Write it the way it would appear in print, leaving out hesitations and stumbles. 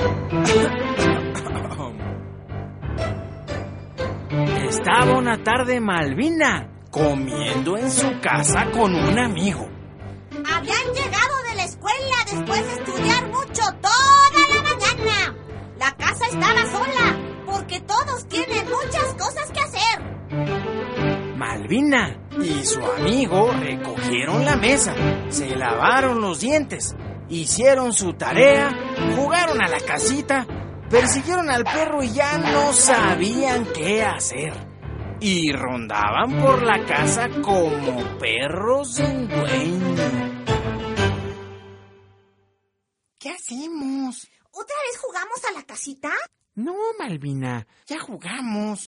Estaba una tarde Malvina comiendo en su casa con un amigo. Habían llegado de la escuela después de estudiar mucho toda la mañana. La casa estaba sola porque todos tienen muchas cosas que hacer. Malvina y su amigo recogieron la mesa, se lavaron los dientes, hicieron su tarea, jugaron a la casita, persiguieron al perro y ya no sabían qué hacer. Y rondaban por la casa como perros sin dueño. ¿Qué hacemos? ¿Otra vez jugamos a la casita? No, Malvina, ya jugamos.